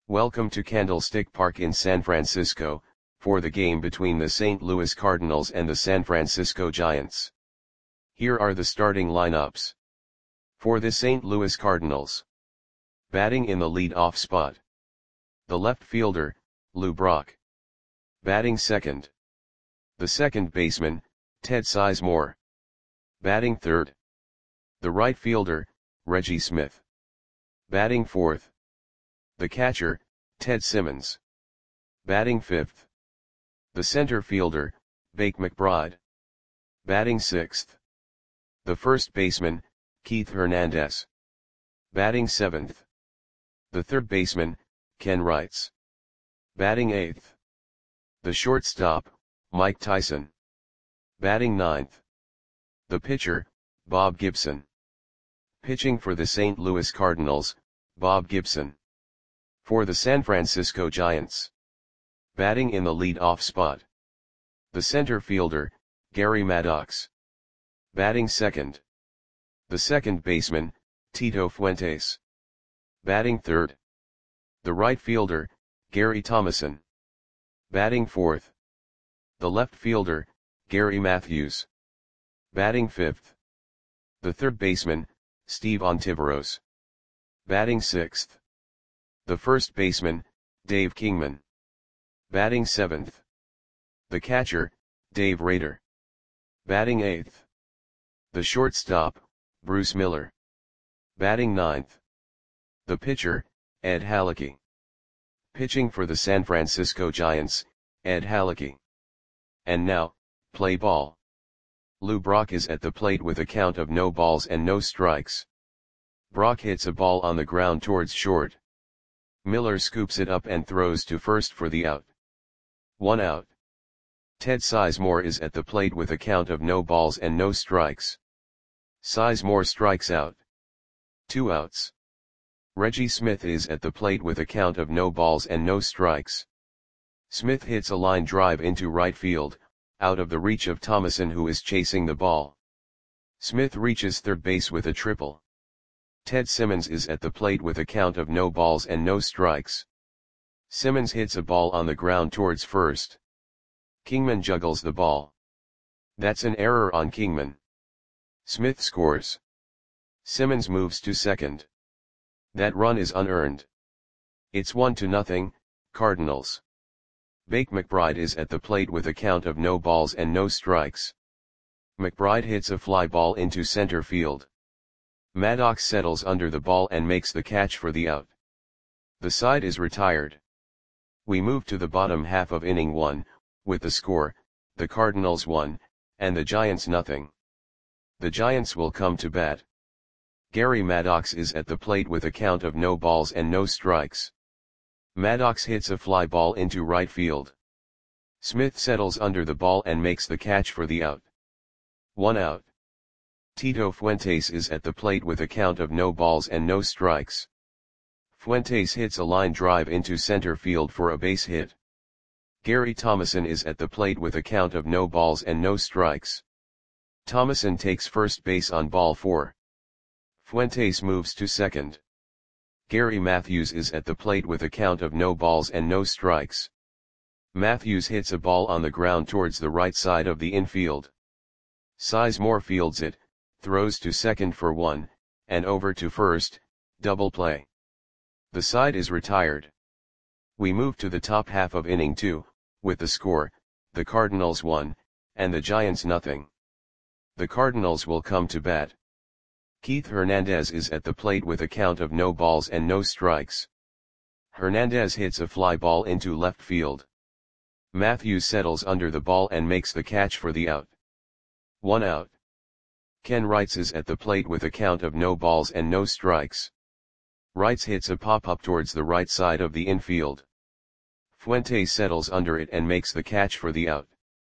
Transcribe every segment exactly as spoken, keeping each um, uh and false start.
Welcome to Candlestick Park in San Francisco, for the game between the Saint Louis Cardinals and the San Francisco Giants. Here are the starting lineups. For the Saint Louis Cardinals. Batting in the lead-off spot. The left fielder, Lou Brock. Batting second. The second baseman, Ted Sizemore. Batting third. The right fielder, Reggie Smith. Batting fourth. The catcher, Ted Simmons. Batting fifth. The center fielder, Bake McBride. Batting sixth. The first baseman, Keith Hernandez. Batting seventh. The third baseman, Ken Wrights. Batting eighth. The shortstop, Mike Tyson. Batting ninth. The pitcher, Bob Gibson. Pitching for the Saint Louis Cardinals, Bob Gibson. For the San Francisco Giants. Batting in the lead-off spot. The center fielder, Gary Maddox. Batting second. The second baseman, Tito Fuentes. Batting third. The right fielder, Gary Thomasson. Batting fourth. The left fielder, Gary Matthews. Batting fifth. The third baseman, Steve Ontiveros. Batting sixth. The first baseman, Dave Kingman. Batting seventh. The catcher, Dave Rader. Batting eighth. The shortstop, Bruce Miller. Batting ninth. The pitcher, Ed Halicki. Pitching for the San Francisco Giants, Ed Halicki. And now, play ball. Lou Brock is at the plate with a count of no balls and no strikes. Brock hits a ball on the ground towards short. Miller scoops it up and throws to first for the out. One out. Ted Sizemore is at the plate with a count of no balls and no strikes. Sizemore strikes out. Two outs. Reggie Smith is at the plate with a count of no balls and no strikes. Smith hits a line drive into right field, out of the reach of Thomasson, who is chasing the ball. Smith reaches third base with a triple. Ted Simmons is at the plate with a count of no balls and no strikes. Simmons hits a ball on the ground towards first. Kingman juggles the ball. That's an error on Kingman. Smith scores. Simmons moves to second. That run is unearned. It's one to nothing, Cardinals. Bake McBride is at the plate with a count of no balls and no strikes. McBride hits a fly ball into center field. Maddox settles under the ball and makes the catch for the out. The side is retired. We move to the bottom half of inning one, with the score, the Cardinals one, and the Giants nothing. The Giants will come to bat. Gary Maddox is at the plate with a count of no balls and no strikes. Maddox hits a fly ball into right field. Smith settles under the ball and makes the catch for the out. One out. Tito Fuentes is at the plate with a count of no balls and no strikes. Fuentes hits a line drive into center field for a base hit. Gary Thomasson is at the plate with a count of no balls and no strikes. Thomasson takes first base on ball four. Fuentes moves to second. Gary Matthews is at the plate with a count of no balls and no strikes. Matthews hits a ball on the ground towards the right side of the infield. Sizemore fields it, throws to second for one, and over to first, double play. The side is retired. We move to the top half of inning two, with the score, the Cardinals one, and the Giants nothing. The Cardinals will come to bat. Keith Hernandez is at the plate with a count of no balls and no strikes. Hernandez hits a fly ball into left field. Matthews settles under the ball and makes the catch for the out. One out. Ken Wrights is at the plate with a count of no balls and no strikes. Wrights hits a pop-up towards the right side of the infield. Fuentes settles under it and makes the catch for the out.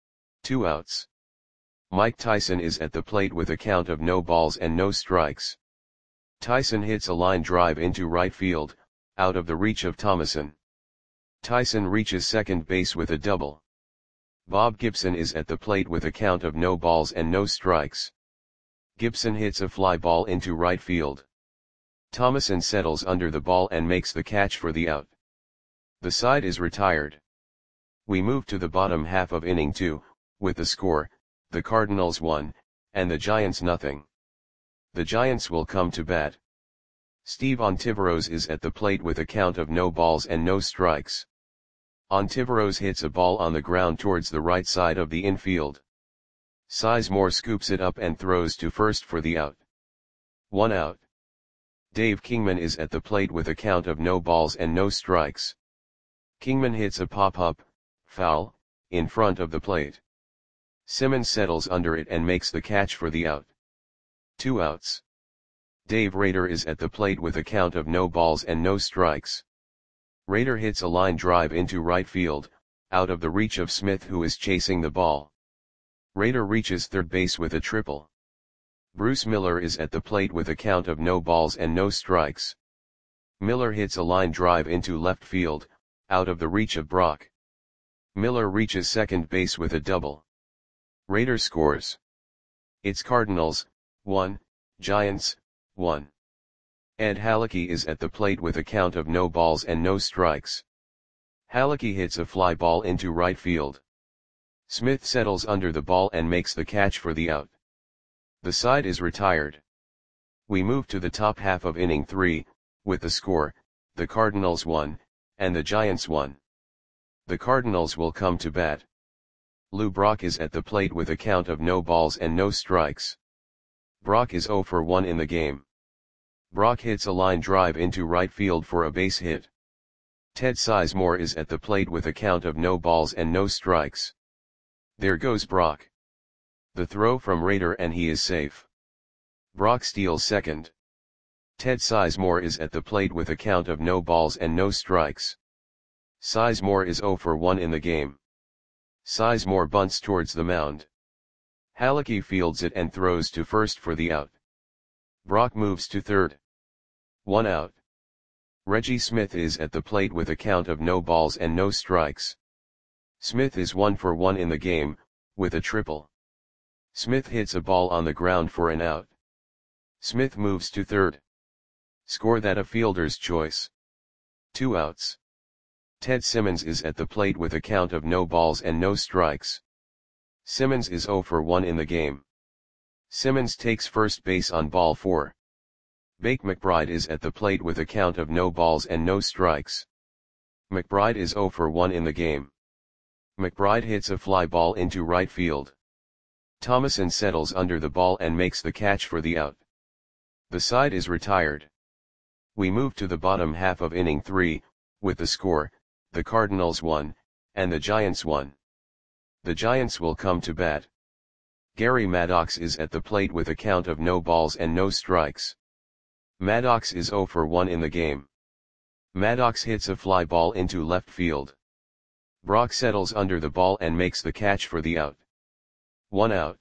Two outs. Mike Tyson is at the plate with a count of no balls and no strikes. Tyson hits a line drive into right field, out of the reach of Thomasson. Tyson reaches second base with a double. Bob Gibson is at the plate with a count of no balls and no strikes. Gibson hits a fly ball into right field. Thomasson settles under the ball and makes the catch for the out. The side is retired. We move to the bottom half of inning two, with the score, the Cardinals one, and the Giants nothing. The Giants will come to bat. Steve Ontiveros is at the plate with a count of no balls and no strikes. Ontiveros hits a ball on the ground towards the right side of the infield. Sizemore scoops it up and throws to first for the out. One out. Dave Kingman is at the plate with a count of no balls and no strikes. Kingman hits a pop-up, foul, in front of the plate. Simmons settles under it and makes the catch for the out. Two outs. Dave Rader is at the plate with a count of no balls and no strikes. Rader hits a line drive into right field, out of the reach of Smith, who is chasing the ball. Rader reaches third base with a triple. Bruce Miller is at the plate with a count of no balls and no strikes. Miller hits a line drive into left field, out of the reach of Brock. Miller reaches second base with a double. Rader scores. It's Cardinals, one, Giants, one. Ed Halicki is at the plate with a count of no balls and no strikes. Halicki hits a fly ball into right field. Smith settles under the ball and makes the catch for the out. The side is retired. We move to the top half of inning three, with the score, the Cardinals one, and the Giants one. The Cardinals will come to bat. Lou Brock is at the plate with a count of no balls and no strikes. Brock is zero for one in the game. Brock hits a line drive into right field for a base hit. Ted Sizemore is at the plate with a count of no balls and no strikes. There goes Brock. The throw from Rader and he is safe. Brock steals second. Ted Sizemore is at the plate with a count of no balls and no strikes. Sizemore is zero for one in the game. Sizemore bunts towards the mound. Halicki fields it and throws to first for the out. Brock moves to third. One out. Reggie Smith is at the plate with a count of no balls and no strikes. Smith is one for one in the game, with a triple. Smith hits a ball on the ground for an out. Smith moves to third. Score that a fielder's choice. Two outs. Ted Simmons is at the plate with a count of no balls and no strikes. Simmons is zero for one in the game. Simmons takes first base on ball four. Bake McBride is at the plate with a count of no balls and no strikes. McBride is zero for one in the game. McBride hits a fly ball into right field. Thomason settles under the ball and makes the catch for the out. The side is retired. We move to the bottom half of inning three, with the score, the Cardinals one, and the Giants one. The Giants will come to bat. Gary Maddox is at the plate with a count of no balls and no strikes. Maddox is zero for one in the game. Maddox hits a fly ball into left field. Brock settles under the ball and makes the catch for the out. One out.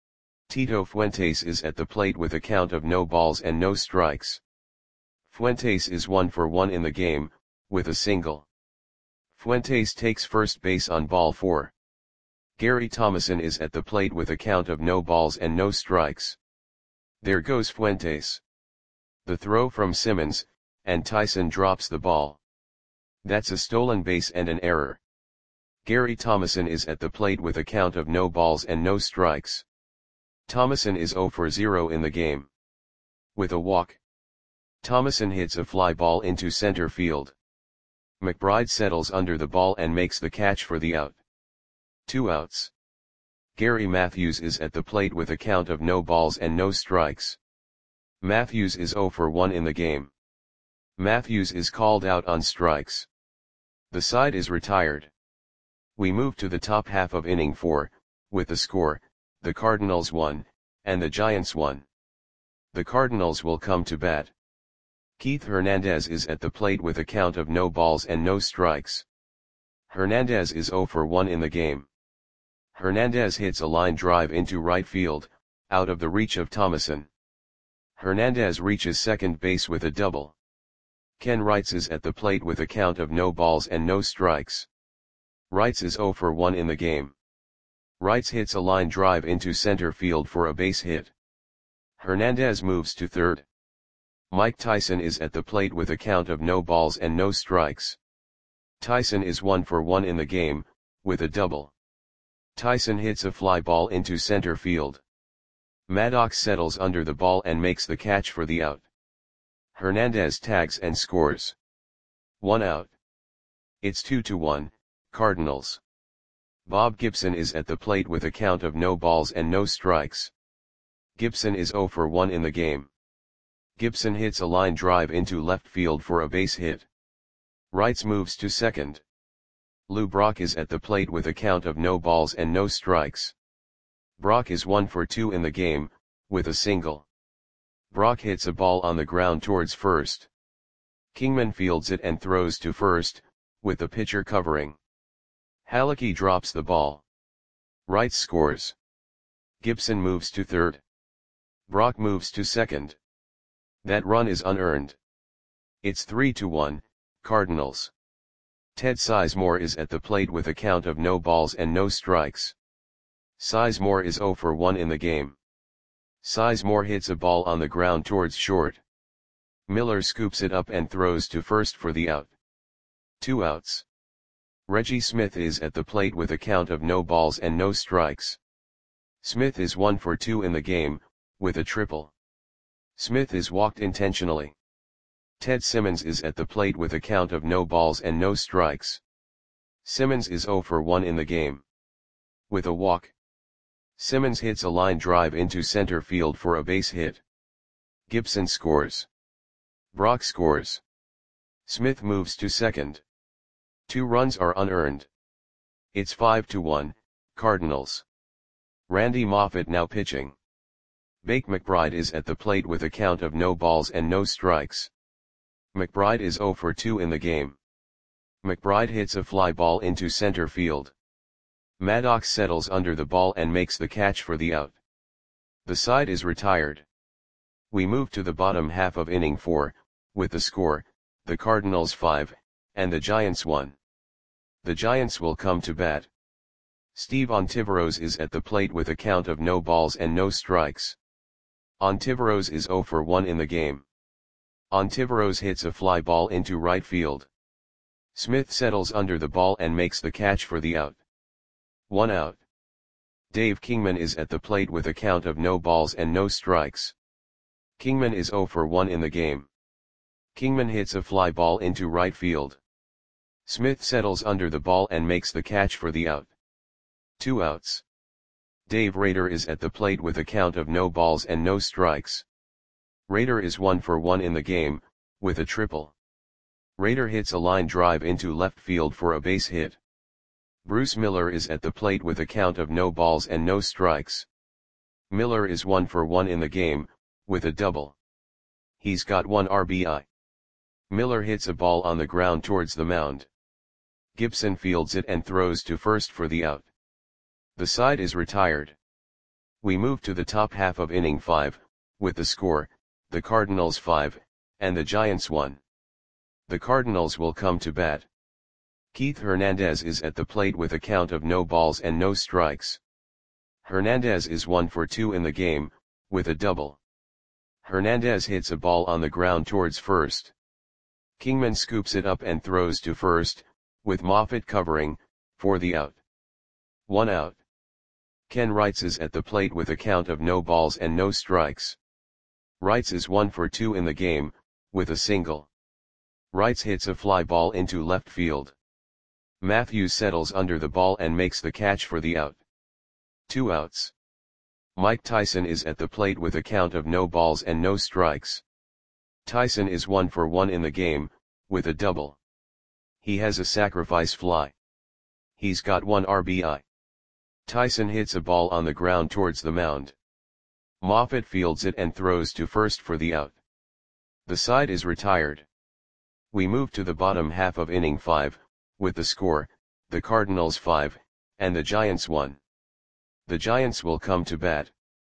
Tito Fuentes is at the plate with a count of no balls and no strikes. Fuentes is one for one in the game, with a single. Fuentes takes first base on ball four. Gary Thomason is at the plate with a count of no balls and no strikes. There goes Fuentes. The throw from Simmons, and Tyson drops the ball. That's a stolen base and an error. Gary Thomason is at the plate with a count of no balls and no strikes. Thomason is zero for zero in the game. With a walk. Thomason hits a fly ball into center field. McBride settles under the ball and makes the catch for the out. Two outs. Gary Matthews is at the plate with a count of no balls and no strikes. Matthews is zero for one in the game. Matthews is called out on strikes. The side is retired. We move to the top half of inning four, with the score, the Cardinals one, and the Giants one. The Cardinals will come to bat. Keith Hernandez is at the plate with a count of no balls and no strikes. Hernandez is zero for one in the game. Hernandez hits a line drive into right field, out of the reach of Thomason. Hernandez reaches second base with a double. Ken Wrights is at the plate with a count of no balls and no strikes. Wrights is zero for one in the game. Wrights hits a line drive into center field for a base hit. Hernandez moves to third. Mike Tyson is at the plate with a count of no balls and no strikes. Tyson is one for one in the game, with a double. Tyson hits a fly ball into center field. Maddox settles under the ball and makes the catch for the out. Hernandez tags and scores. One out. It's two to one, Cardinals. Bob Gibson is at the plate with a count of no balls and no strikes. Gibson is zero for one in the game. Gibson hits a line drive into left field for a base hit. Wrights moves to second. Lou Brock is at the plate with a count of no balls and no strikes. Brock is one for two in the game, with a single. Brock hits a ball on the ground towards first. Kingman fields it and throws to first, with the pitcher covering. Halicki drops the ball. Wrights scores. Gibson moves to third. Brock moves to second. That run is unearned. It's three to one, Cardinals. Ted Sizemore is at the plate with a count of no balls and no strikes. Sizemore is zero for one in the game. Sizemore hits a ball on the ground towards short. Miller scoops it up and throws to first for the out. Two outs. Reggie Smith is at the plate with a count of no balls and no strikes. Smith is one for two in the game, with a triple. Smith is walked intentionally. Ted Simmons is at the plate with a count of no balls and no strikes. Simmons is zero for one in the game. With a walk. Simmons hits a line drive into center field for a base hit. Gibson scores. Brock scores. Smith moves to second. Two runs are unearned. It's five to one, Cardinals. Randy Moffett now pitching. Bake McBride is at the plate with a count of no balls and no strikes. McBride is zero for two in the game. McBride hits a fly ball into center field. Maddox settles under the ball and makes the catch for the out. The side is retired. We move to the bottom half of inning four, with the score, the Cardinals five, and the Giants one. The Giants will come to bat. Steve Ontiveros is at the plate with a count of no balls and no strikes. Ontiveros is zero for one in the game. Ontiveros hits a fly ball into right field. Smith settles under the ball and makes the catch for the out. One out. Dave Kingman is at the plate with a count of no balls and no strikes. Kingman is zero for one in the game. Kingman hits a fly ball into right field. Smith settles under the ball and makes the catch for the out. Two outs. Dave Rader is at the plate with a count of no balls and no strikes. Rader is one for one in the game, with a triple. Rader hits a line drive into left field for a base hit. Bruce Miller is at the plate with a count of no balls and no strikes. Miller is one for one in the game, with a double. He's got one R B I. Miller hits a ball on the ground towards the mound. Gibson fields it and throws to first for the out. The side is retired. We move to the top half of inning five, with the score, the Cardinals five, and the Giants one. The Cardinals will come to bat. Keith Hernandez is at the plate with a count of no balls and no strikes. Hernandez is one for two in the game, with a double. Hernandez hits a ball on the ground towards first. Kingman scoops it up and throws to first, with Moffett covering, for the out. One out. Ken Wrights is at the plate with a count of no balls and no strikes. Wrights is one for two in the game, with a single. Wrights hits a fly ball into left field. Matthews settles under the ball and makes the catch for the out. Two outs. Mike Tyson is at the plate with a count of no balls and no strikes. Tyson is one for one in the game, with a double. He has a sacrifice fly. He's got one R B I. Tyson hits a ball on the ground towards the mound. Moffett fields it and throws to first for the out. The side is retired. We move to the bottom half of inning five, with the score, the Cardinals five, and the Giants one. The Giants will come to bat.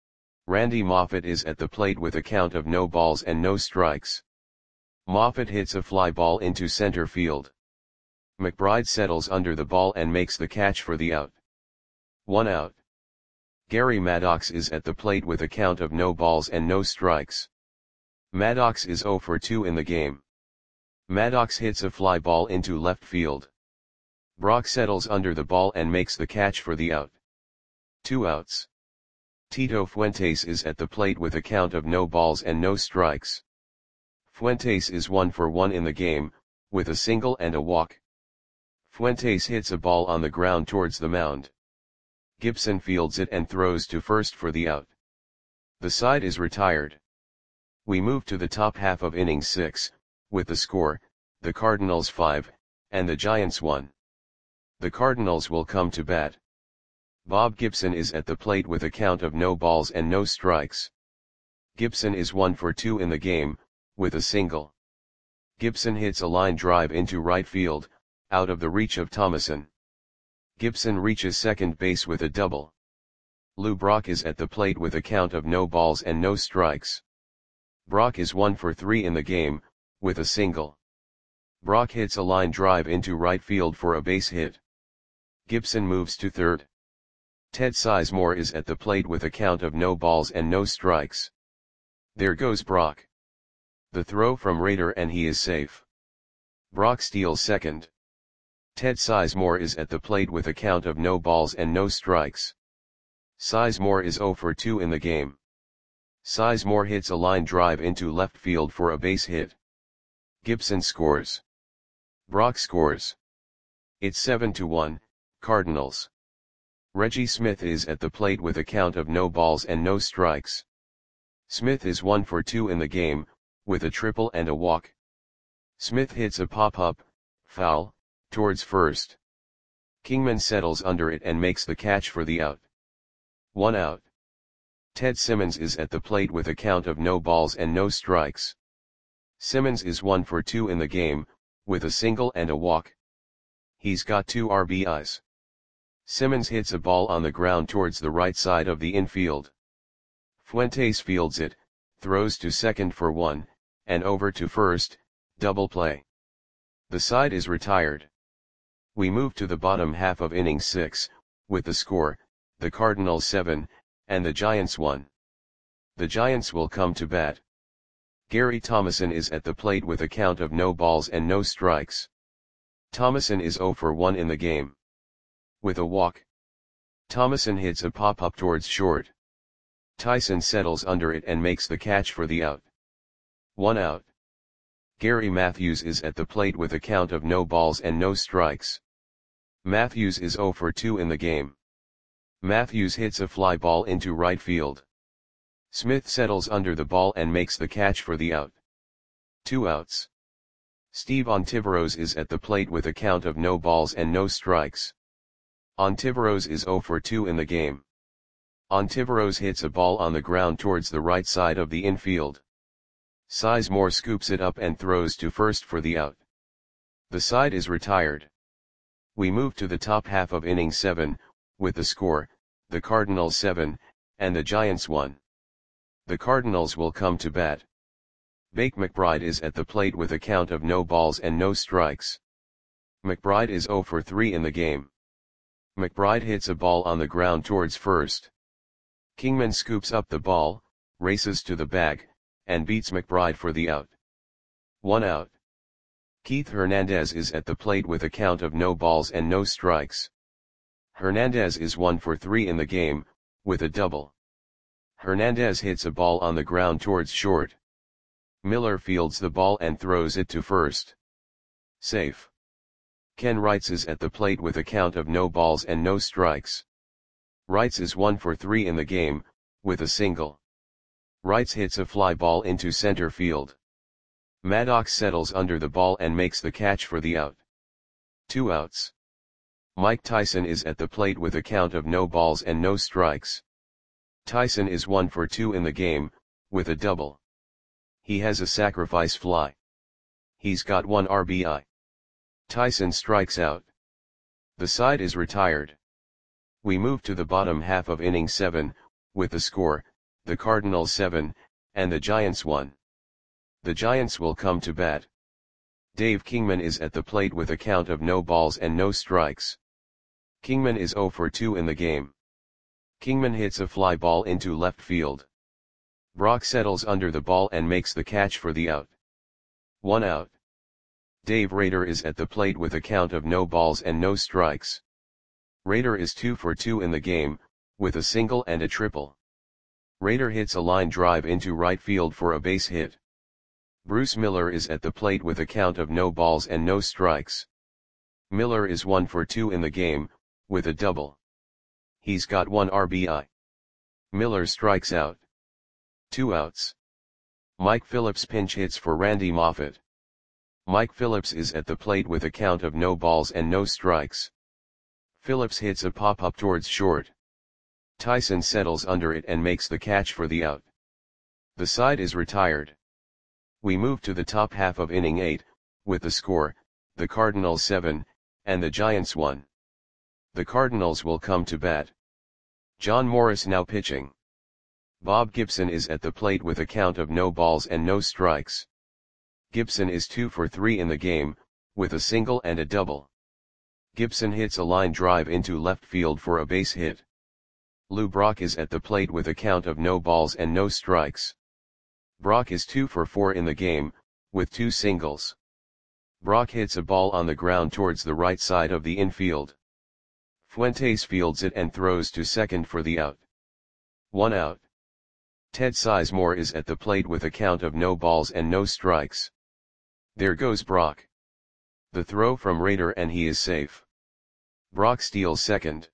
Randy Moffett is at the plate with a count of no balls and no strikes. Moffett hits a fly ball into center field. McBride settles under the ball and makes the catch for the out. One out. Gary Maddox is at the plate with a count of no balls and no strikes. Maddox is zero for two in the game. Maddox hits a fly ball into left field. Brock settles under the ball and makes the catch for the out. Two outs. Tito Fuentes is at the plate with a count of no balls and no strikes. Fuentes is one for one in the game, with a single and a walk. Fuentes hits a ball on the ground towards the mound. Gibson fields it and throws to first for the out. The side is retired. We move to the top half of inning six, with the score, the Cardinals five, and the Giants one. The Cardinals will come to bat. Bob Gibson is at the plate with a count of no balls and no strikes. Gibson is one for two in the game, with a single. Gibson hits a line drive into right field, out of the reach of Thomason. Gibson reaches second base with a double. Lou Brock is at the plate with a count of no balls and no strikes. Brock is one for three in the game, with a single. Brock hits a line drive into right field for a base hit. Gibson moves to third. Ted Sizemore is at the plate with a count of no balls and no strikes. There goes Brock. The throw from Rader and he is safe. Brock steals second. Ted Sizemore is at the plate with a count of no balls and no strikes. Sizemore is zero for two in the game. Sizemore hits a line drive into left field for a base hit. Gibson scores. Brock scores. It's seven to one, Cardinals. Reggie Smith is at the plate with a count of no balls and no strikes. Smith is one for two in the game, with a triple and a walk. Smith hits a pop-up, foul, towards first. Kingman settles under it and makes the catch for the out. One out. Ted Simmons is at the plate with a count of no balls and no strikes. Simmons is one for two in the game, with a single and a walk. He's got two R B Is. Simmons hits a ball on the ground towards the right side of the infield. Fuentes fields it, throws to second for one, and over to first, double play. The side is retired. We move to the bottom half of inning six, with the score, the Cardinals seven, and the Giants one. The Giants will come to bat. Gary Thomason is at the plate with a count of no balls and no strikes. Thomason is zero for one in the game. With a walk. Thomason hits a pop-up towards short. Tyson settles under it and makes the catch for the out. One out. Gary Matthews is at the plate with a count of no balls and no strikes. Matthews is zero for two in the game. Matthews hits a fly ball into right field. Smith settles under the ball and makes the catch for the out. Two outs. Steve Ontiveros is at the plate with a count of no balls and no strikes. Ontiveros is zero for two in the game. Ontiveros hits a ball on the ground towards the right side of the infield. Sizemore scoops it up and throws to first for the out. The side is retired. We move to the top half of inning seven, with the score, the Cardinals seven, and the Giants one. The Cardinals will come to bat. Bake McBride is at the plate with a count of no balls and no strikes. McBride is zero for three in the game. McBride hits a ball on the ground towards first. Kingman scoops up the ball, races to the bag, and beats McBride for the out. One out. Keith Hernandez is at the plate with a count of no balls and no strikes. Hernandez is one for three in the game, with a double. Hernandez hits a ball on the ground towards short. Miller fields the ball and throws it to first. Safe. Ken Wrights is at the plate with a count of no balls and no strikes. Wrights is one for three in the game, with a single. Wrights hits a fly ball into center field. Maddox settles under the ball and makes the catch for the out. Two outs. Mike Tyson is at the plate with a count of no balls and no strikes. Tyson is one for two in the game, with a double. He has a sacrifice fly. He's got one R B I. Tyson strikes out. The side is retired. We move to the bottom half of inning seven, with the score, the Cardinals seven, and the Giants one. The Giants will come to bat. Dave Kingman is at the plate with a count of no balls and no strikes. Kingman is zero for two in the game. Kingman hits a fly ball into left field. Brock settles under the ball and makes the catch for the out. One out. Dave Rader is at the plate with a count of no balls and no strikes. Rader is two for two in the game, with a single and a triple. Rader hits a line drive into right field for a base hit. Bruce Miller is at the plate with a count of no balls and no strikes. Miller is one for two in the game, with a double. He's got one R B I. Miller strikes out. Two outs. Mike Phillips pinch hits for Randy Moffett. Mike Phillips is at the plate with a count of no balls and no strikes. Phillips hits a pop-up towards short. Tyson settles under it and makes the catch for the out. The side is retired. We move to the top half of inning eight, with the score, the Cardinals seven, and the Giants one. The Cardinals will come to bat. John Morris now pitching. Bob Gibson is at the plate with a count of no balls and no strikes. Gibson is two for three in the game, with a single and a double. Gibson hits a line drive into left field for a base hit. Lou Brock is at the plate with a count of no balls and no strikes. Brock is two for four in the game, with two singles. Brock hits a ball on the ground towards the right side of the infield. Fuentes fields it and throws to second for the out. One out. Ted Sizemore is at the plate with a count of no balls and no strikes. There goes Brock. The throw from Rader and he is safe. Brock steals second.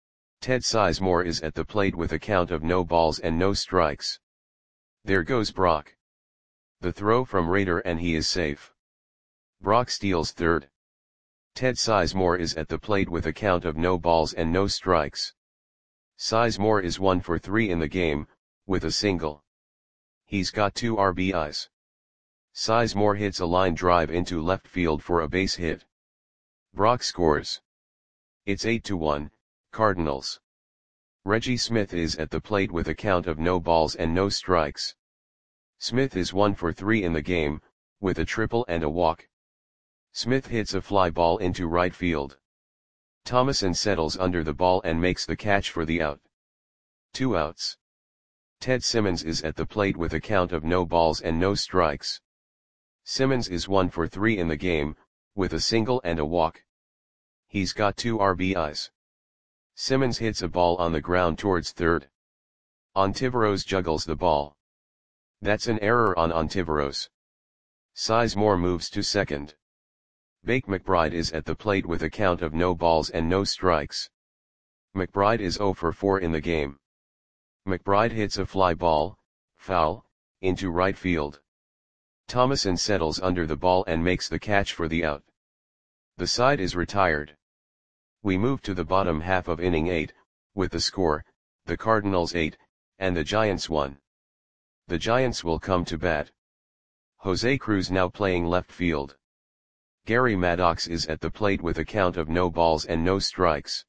Ted Sizemore is at the plate with a count of no balls and no strikes. There goes Brock. The throw from Rader and he is safe. Brock steals third. Ted Sizemore is at the plate with a count of no balls and no strikes. Sizemore is one for three in the game, with a single. He's got two R B Is. Sizemore hits a line drive into left field for a base hit. Brock scores. It's eight to one, Cardinals. Reggie Smith is at the plate with a count of no balls and no strikes. Smith is one for three in the game, with a triple and a walk. Smith hits a fly ball into right field. Thomason settles under the ball and makes the catch for the out. Two outs. Ted Simmons is at the plate with a count of no balls and no strikes. Simmons is one for three in the game, with a single and a walk. He's got two R B Is. Simmons hits a ball on the ground towards third. Ontiveros juggles the ball. That's an error on Ontiveros. Sizemore moves to second. Bake McBride is at the plate with a count of no balls and no strikes. McBride is zero for four in the game. McBride hits a fly ball, foul, into right field. Thomason settles under the ball and makes the catch for the out. The side is retired. We move to the bottom half of inning eight, with the score, the Cardinals eight, and the Giants one. The Giants will come to bat. Jose Cruz now playing left field. Gary Maddox is at the plate with a count of no balls and no strikes.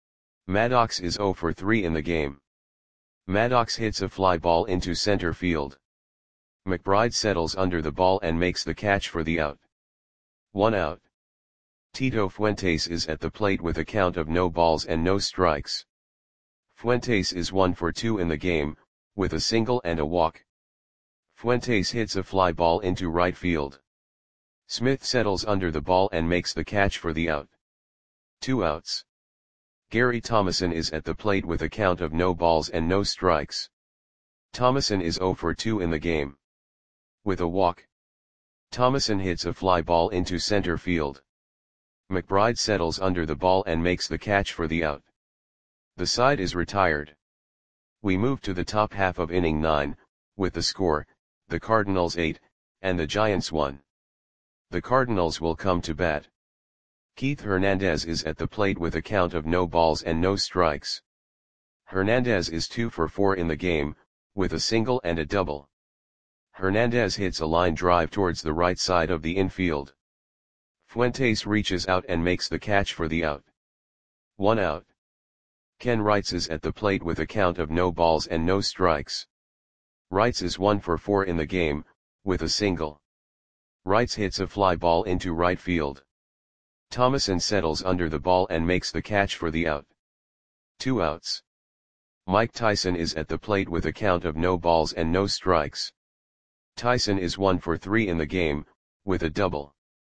Maddox is zero for three in the game. Maddox hits a fly ball into center field. McBride settles under the ball and makes the catch for the out. One out. Tito Fuentes is at the plate with a count of no balls and no strikes. Fuentes is one for two in the game, with a single and a walk. Fuentes hits a fly ball into right field. Smith settles under the ball and makes the catch for the out. Two outs. Gary Thomason is at the plate with a count of no balls and no strikes. Thomason is zero for two in the game. With a walk. Thomason hits a fly ball into center field. McBride settles under the ball and makes the catch for the out. The side is retired. We move to the top half of inning nine, with the score, the Cardinals eight, and the Giants one. The Cardinals will come to bat. Keith Hernandez is at the plate with a count of no balls and no strikes. Hernandez is two for four in the game, with a single and a double. Hernandez hits a line drive towards the right side of the infield. Fuentes reaches out and makes the catch for the out. One out. Ken Wrights is at the plate with a count of no balls and no strikes. Wrights is one for four in the game, with a single. Wrights hits a fly ball into right field. Thomason settles under the ball and makes the catch for the out. Two outs. Mike Tyson is at the plate with a count of no balls and no strikes. Tyson is one for three in the game, with a double.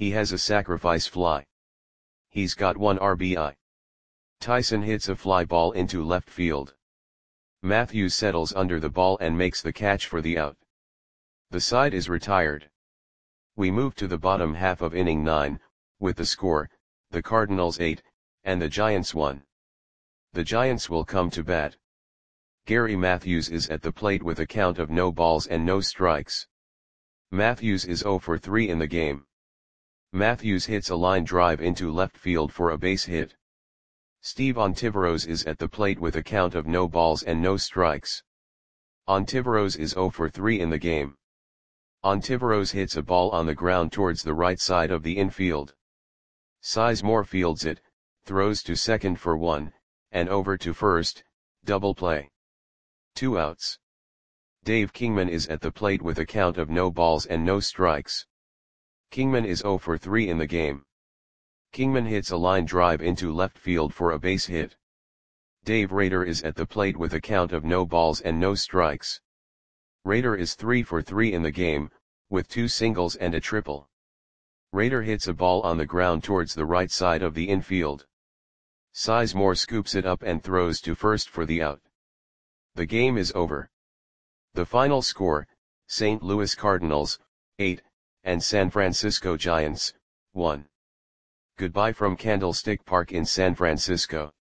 He has a sacrifice fly. He's got one R B I. Tyson hits a fly ball into left field. Matthews settles under the ball and makes the catch for the out. The side is retired. We move to the bottom half of inning nine, with the score, the Cardinals eight, and the Giants one. The Giants will come to bat. Gary Matthews is at the plate with a count of no balls and no strikes. Matthews is zero for three in the game. Matthews hits a line drive into left field for a base hit. Steve Ontiveros is at the plate with a count of no balls and no strikes. Ontiveros is zero for three in the game. Ontiveros hits a ball on the ground towards the right side of the infield. Sizemore fields it, throws to second for one, and over to first, double play. Two outs. Dave Kingman is at the plate with a count of no balls and no strikes. Kingman is zero for three in the game. Kingman hits a line drive into left field for a base hit. Dave Rader is at the plate with a count of no balls and no strikes. Rader is three for three in the game, with two singles and a triple. Rader hits a ball on the ground towards the right side of the infield. Sizemore scoops it up and throws to first for the out. The game is over. The final score, Saint Louis Cardinals, eight, and San Francisco Giants, one. Goodbye from Candlestick Park in San Francisco.